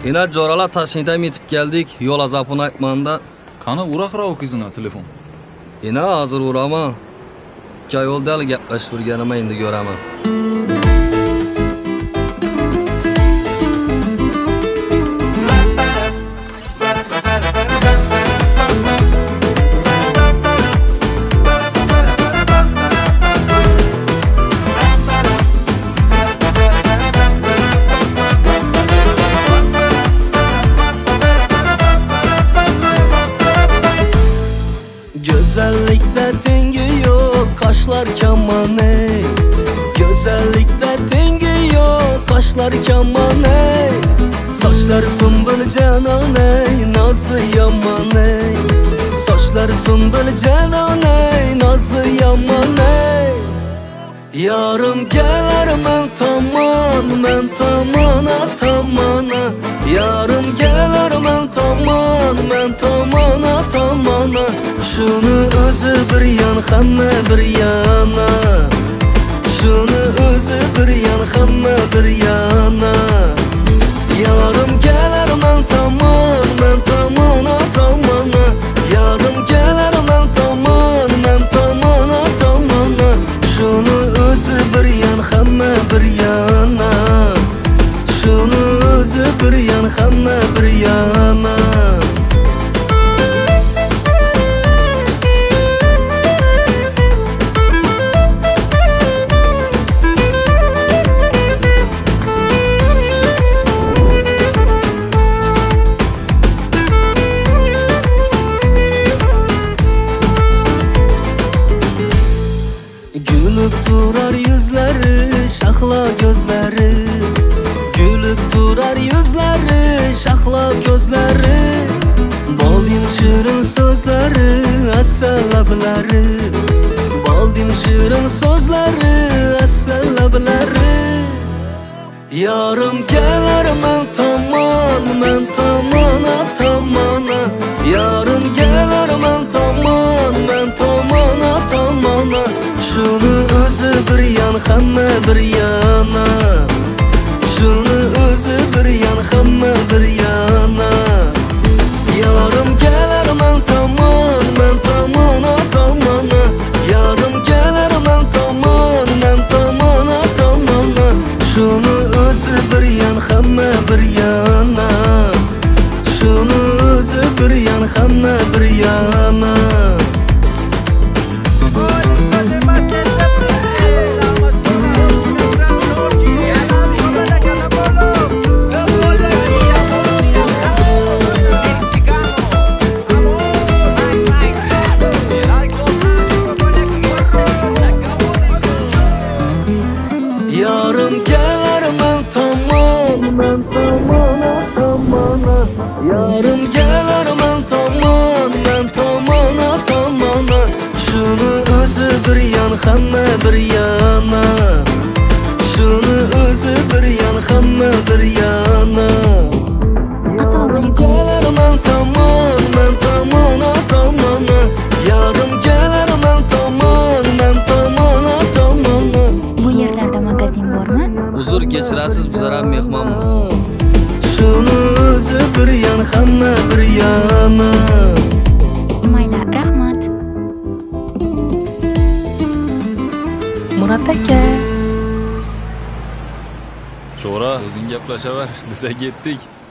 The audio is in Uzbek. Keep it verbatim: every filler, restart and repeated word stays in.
Yine Corala taşıyda mitip geldik, yol azapını aytmanda. Kana uğraqıra o kızına telefon. Yine hazır uğrama. İki ay oldu ali gepleşip yurganıma indi göreme. Güzellikte dengi yok, kaşlar kamane. Güzellikte dengi yok, kaşlar kamane. Saçlar sümbül canane, nazı yamane. Saçlar sümbül canane, nazı yamane. Yarım gelir men taman, men tamana tamana. Yarım gelir men taman, men tamana tamana. Şunu özü bir yan, hamma bir yana. Şunu özü bir yan, hamma bir yana. Yarım gelir men taman, men tamana tamana. Yarım gelir men taman, men tamana tamana. Şunu özü bir yan, hamma bir yana. Şunu özü bir yan, hamma bir yana. Gülüp durar yüzleri, şahla gözleri. Gülüp durar yüzleri, şahla gözleri. Baldim şirin sözleri, asal labları. Baldim şirin sözleri, asal labları. Yarım gelir men taman, men tamana tamana. Yarım gelir men taman, men tamana tamana. Şunu özü bir yan, hamma bir yana. Şunu özü bir yan, hamma bir yana. Yarım gelir men taman, men tamana tamana. Yarım gelir men taman, men tamana tamana. Şunu özü bir yan, hamma bir yana. Şunu özü bir yan, hamma bir yana. Yarım gelir men taman, men tamana tamana. Yarım gelir men taman, men tamana tamana. Şunu özü bir yan, hamma bir yana. Şunu özü bir yan, hamma bir yana. Assalomu alaykum. Gelir men taman, men tamana tamana. Yarım gelir men taman, men tamana tamana. Bu yerlarda magazin bormi? Uzur geçirasiz bizlar ham mehmonmiz. Şunu özü bir yan, hamma bir yana. Mayli, rahmat. Murat aka. Sho'ra, o'zing gaplashaver, biz ketdik.